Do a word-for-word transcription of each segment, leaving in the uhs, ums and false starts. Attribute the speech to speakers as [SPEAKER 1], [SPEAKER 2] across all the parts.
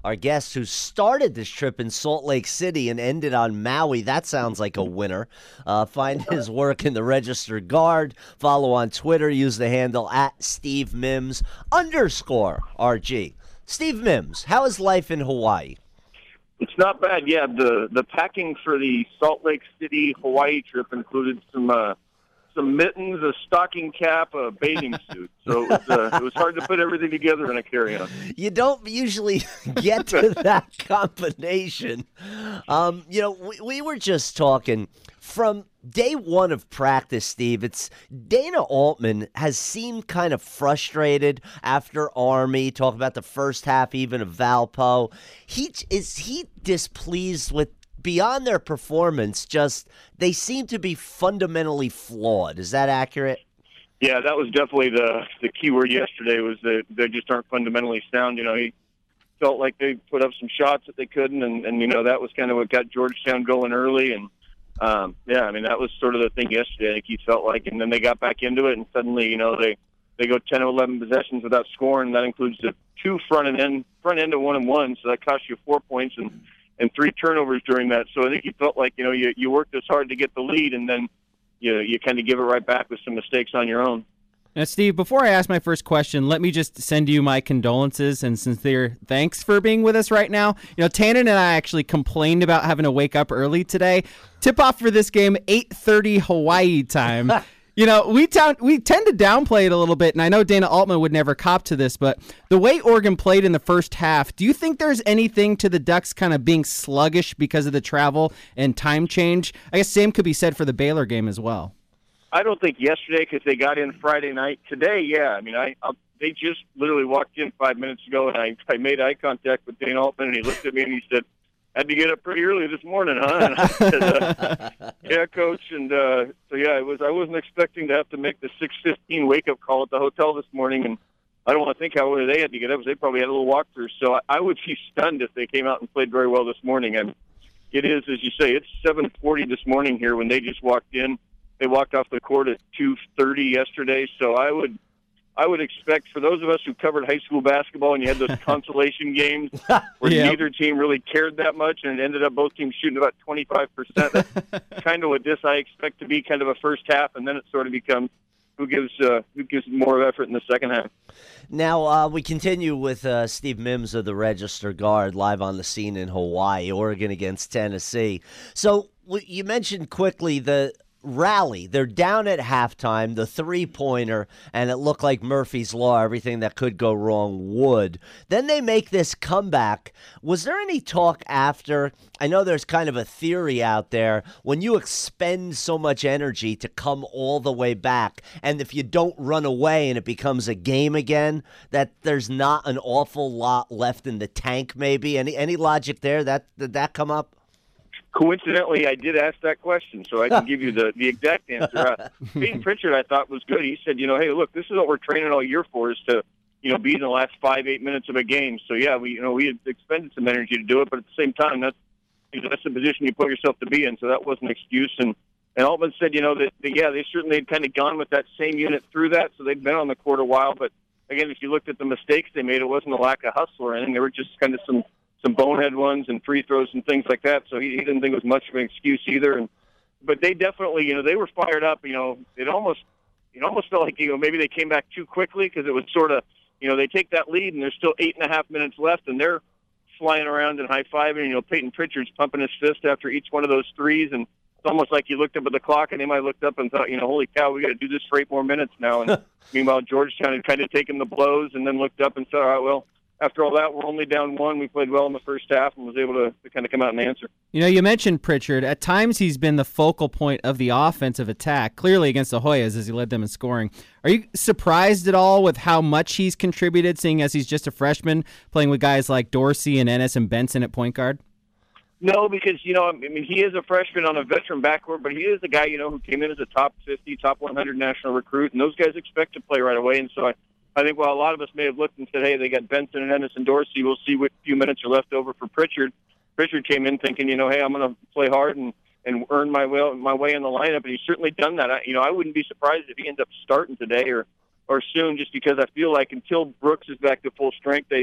[SPEAKER 1] our guest who started this trip in Salt Lake City and ended on Maui. That sounds like a winner. Uh, find his work in the Register Guard. Follow on Twitter. Use the handle at Steve Mims underscore R G. Steve Mims, how is life in Hawaii?
[SPEAKER 2] It's not bad. Yeah, the the packing for the Salt Lake City Hawaii trip included some uh, some mittens, a stocking cap, a bathing suit. So it was, uh, it was hard to put everything together in a carry-on.
[SPEAKER 1] You don't usually get to that combination. Um, you know, we, we were just talking from day one of practice, Steve. It's Dana Altman has seemed kind of frustrated after Army. Talk about the first half, even of Valpo. He is he displeased with beyond their performance? Just they seem to be fundamentally flawed. Is that accurate?
[SPEAKER 2] Yeah, that was definitely the the key word yesterday. Was that they just aren't fundamentally sound. You know, he felt like they put up some shots that they couldn't, and, and you know that was kind of what got Georgetown going early. And Um, yeah, I mean, that was sort of the thing yesterday, I think he felt like. And then they got back into it, and suddenly, you know, they, they go ten or eleven possessions without scoring. That includes the two front and end, front end of one and one, so that cost you four points and, and three turnovers during that. So I think he felt like, you know, you, you worked this hard to get the lead, and then you, you kind of give it right back with some mistakes on your own.
[SPEAKER 3] Now, Steve, before I ask my first question, let me just send you my condolences and sincere thanks for being with us right now. You know, Tannen and I actually complained about having to wake up early today. Tip-off for this game, eight thirty Hawaii time. You know, we, t- we tend to downplay it a little bit, and I know Dana Altman would never cop to this, but the way Oregon played in the first half, do you think there's anything to the Ducks kind of being sluggish because of the travel and time change? I guess same could be said for the Baylor game as well.
[SPEAKER 2] I don't think yesterday because they got in Friday night. Today, yeah. I mean, I, I they just literally walked in five minutes ago, and I, I made eye contact with Dane Altman, and he looked at me and he said, "Had to get up pretty early this morning, huh?" And I said, uh, "Yeah, Coach." And uh, so yeah, it was. I wasn't expecting to have to make the six fifteen wake up call at the hotel this morning, and I don't want to think how early they had to get up. They probably had a little walkthrough. So I, I would be stunned if they came out and played very well this morning. And it is, as you say, it's seven forty this morning here when they just walked in. They walked off the court at two thirty yesterday, so I would I would expect for those of us who covered high school basketball and you had those consolation games where yep. neither team really cared that much and it ended up both teams shooting about twenty-five percent. That's kind of what this I expect to be kind of a first half, and then it sort of becomes who gives uh, who gives more effort in the second half.
[SPEAKER 1] Now, uh, we continue with uh, Steve Mims of the Register Guard live on the scene in Hawaii, Oregon against Tennessee. So you mentioned quickly the rally. They're down at halftime, the three-pointer, and it looked like Murphy's Law, everything that could go wrong would. Then they make this comeback. Was there any talk after? I know there's kind of a theory out there, when you expend so much energy to come all the way back, and if you don't run away and it becomes a game again, that there's not an awful lot left in the tank maybe? Any any logic there? That Did that come up?
[SPEAKER 2] Coincidentally, I did ask that question, so I can give you the, the exact answer. Uh, Peyton Pritchard, I thought, was good. He said, you know, hey, look, this is what we're training all year for, is to, you know, be in the last five, eight minutes of a game. So, yeah, we, you know, we had expended some energy to do it, but at the same time, that's, you know, that's the position you put yourself to be in, so that wasn't an excuse. And, and Altman said, you know, that, that, yeah, they certainly had kind of gone with that same unit through that, so they'd been on the court a while. But, again, if you looked at the mistakes they made, it wasn't a lack of hustle or anything. They were just kind of some – some bonehead ones and free throws and things like that. So he, he didn't think it was much of an excuse either. And but they definitely, you know, they were fired up. You know, it almost, it almost felt like, you know, maybe they came back too quickly because it was sort of, you know, they take that lead and there's still eight and a half minutes left and they're flying around and high fiving. You know, Peyton Pritchard's pumping his fist after each one of those threes, and it's almost like you looked up at the clock and they might have looked up and thought, you know, holy cow, we got to do this for eight more minutes now. And meanwhile, Georgetown had kind of taken the blows and then looked up and said, all right, well, after all that, we're only down one. We played well in the first half and was able to, to kind of come out and answer.
[SPEAKER 3] You know, you mentioned Pritchard. At times, he's been the focal point of the offensive attack, clearly against the Hoyas as he led them in scoring. Are you surprised at all with how much he's contributed, seeing as he's just a freshman, playing with guys like Dorsey and Ennis and Benson at point guard?
[SPEAKER 2] No, because, you know, I mean, he is a freshman on a veteran backcourt, but he is a guy, you know, who came in as a top fifty, top one hundred national recruit, and those guys expect to play right away. And so I I think while a lot of us may have looked and said, hey, they got Benson and Ennis and Dorsey, we'll see what few minutes are left over for Pritchard. Pritchard came in thinking, you know, hey, I'm going to play hard and, and earn my way, my way in the lineup, and he's certainly done that. I, you know, I wouldn't be surprised if he ends up starting today or, or soon, just because I feel like until Brooks is back to full strength, they,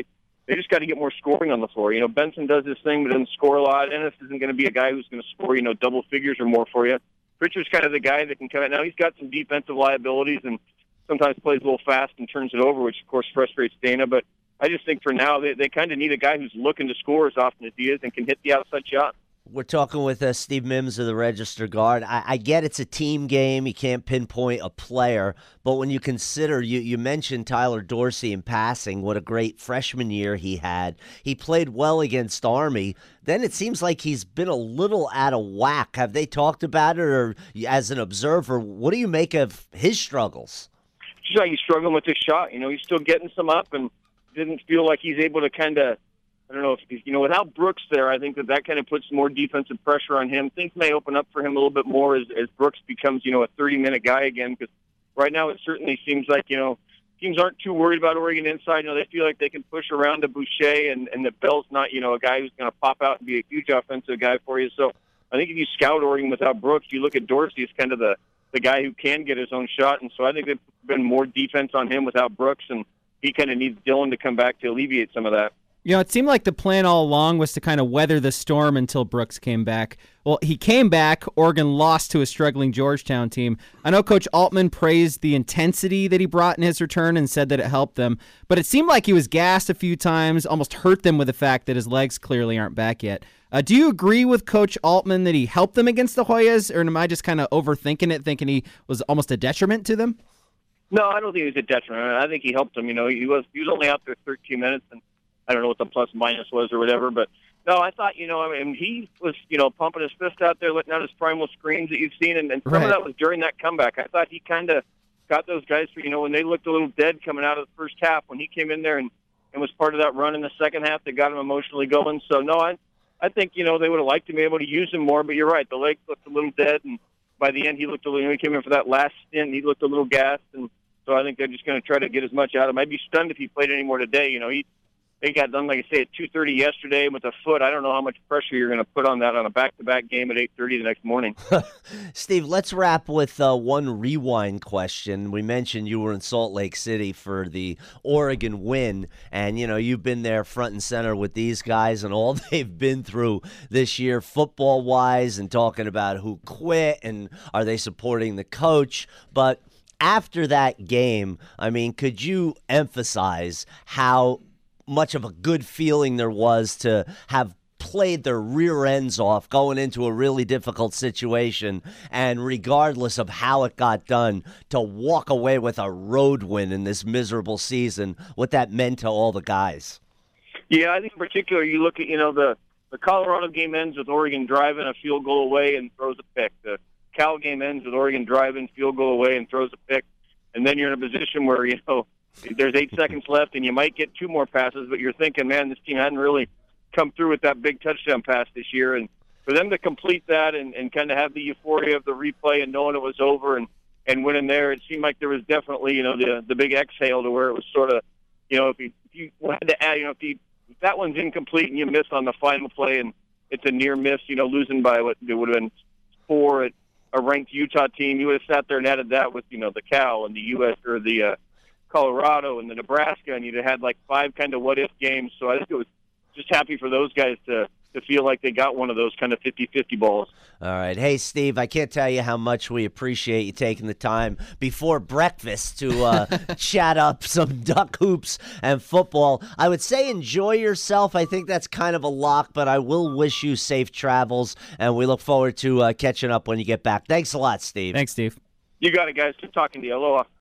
[SPEAKER 2] they just got to get more scoring on the floor. You know, Benson does this thing but doesn't score a lot. Ennis isn't going to be a guy who's going to score, you know, double figures or more for you. Pritchard's kind of the guy that can come out. Now he's got some defensive liabilities and sometimes plays a little fast and turns it over, which, of course, frustrates Dana. But I just think for now they, they kind of need a guy who's looking to score as often as he is and can hit the outside shot.
[SPEAKER 1] We're talking with uh, Steve Mims of the Register Guard. I, I get it's a team game. You can't pinpoint a player. But when you consider, you, you mentioned Tyler Dorsey in passing, what a great freshman year he had. He played well against Army. Then it seems like he's been a little out of whack. Have they talked about it? Or as an observer, what do you make of his struggles?
[SPEAKER 2] Just like he's struggling with his shot. You know, he's still getting some up and didn't feel like he's able to kind of, I don't know, if you know, without Brooks there, I think that that kind of puts more defensive pressure on him. Things may open up for him a little bit more as, as Brooks becomes, you know, a thirty-minute guy again, because right now it certainly seems like, you know, teams aren't too worried about Oregon inside. You know, they feel like they can push around to Boucher, and, and that Bell's not, you know, a guy who's going to pop out and be a huge offensive guy for you. So I think if you scout Oregon without Brooks, you look at Dorsey as kind of the, the guy who can get his own shot, and so I think there's been more defense on him without Brooks, and he kind of needs Dillon to come back to alleviate some of that.
[SPEAKER 3] You know, it seemed like the plan all along was to kind of weather the storm until Brooks came back. Well, he came back. Oregon lost to a struggling Georgetown team. I know Coach Altman praised the intensity that he brought in his return and said that it helped them, but it seemed like he was gassed a few times, almost hurt them with the fact that his legs clearly aren't back yet. Uh, do you agree with Coach Altman that he helped them against the Hoyas, or am I just kind of overthinking it, thinking he was almost a detriment to them?
[SPEAKER 2] No, I don't think he was a detriment. I think he helped them. You know, he was he was only out there thirteen minutes, and I don't know what the plus minus was or whatever, but no, I thought, you know, I mean, he was, you know, pumping his fist out there, letting out his primal screams that you've seen, and, and some
[SPEAKER 3] right.
[SPEAKER 2] of that was during that comeback. I thought he kind of got those guys, you know, when they looked a little dead coming out of the first half, when he came in there and, and was part of that run in the second half that got him emotionally going. So, no, I I think, you know, they would have liked to be able to use him more, but you're right, the legs looked a little dead, and by the end he looked a little, you know, he came in for that last stint, he looked a little gassed, and so I think they're just going to try to get as much out of him. I'd be stunned if he played any more today. You know, he They got done, like I say, at two thirty yesterday with a foot. I don't know how much pressure you're going to put on that on a back-to-back game at eight thirty the next morning.
[SPEAKER 1] Steve, let's wrap with uh, one rewind question. We mentioned you were in Salt Lake City for the Oregon win, and, you know, you've been there front and center with these guys and all they've been through this year football-wise, and talking about who quit and are they supporting the coach. But after that game, I mean, could you emphasize how much of a good feeling there was to have played their rear ends off going into a really difficult situation, and regardless of how it got done, to walk away with a road win in this miserable season, what that meant to all the guys?
[SPEAKER 2] Yeah, I think in particular you look at, you know, the, the Colorado game ends with Oregon driving a field goal away and throws a pick. The Cal game ends with Oregon driving, field goal away, and throws a pick. And then you're in a position where, you know, there's eight seconds left, and you might get two more passes, but you're thinking, man, this team hadn't really come through with that big touchdown pass this year. And for them to complete that and, and kind of have the euphoria of the replay and knowing it was over and, and winning there, it seemed like there was definitely, you know, the the big exhale to where it was sort of, you know, if you, if you had to add, you know, if, you, if that one's incomplete and you miss on the final play and it's a near miss, you know, losing by what it would have been four at a ranked Utah team, you would have sat there and added that with, you know, the Cal and the U S or the uh, Colorado and the Nebraska, and you'd have had like five kind of what-if games. So I think it was just happy for those guys to, to feel like they got one of those kind of fifty-fifty balls.
[SPEAKER 1] All right. Hey, Steve, I can't tell you how much we appreciate you taking the time before breakfast to uh, chat up some duck hoops and football. I would say enjoy yourself. I think that's kind of a lock, but I will wish you safe travels, and we look forward to uh, catching up when you get back. Thanks a lot, Steve.
[SPEAKER 3] Thanks, Steve.
[SPEAKER 2] You got it, guys. Good talking to you. Aloha.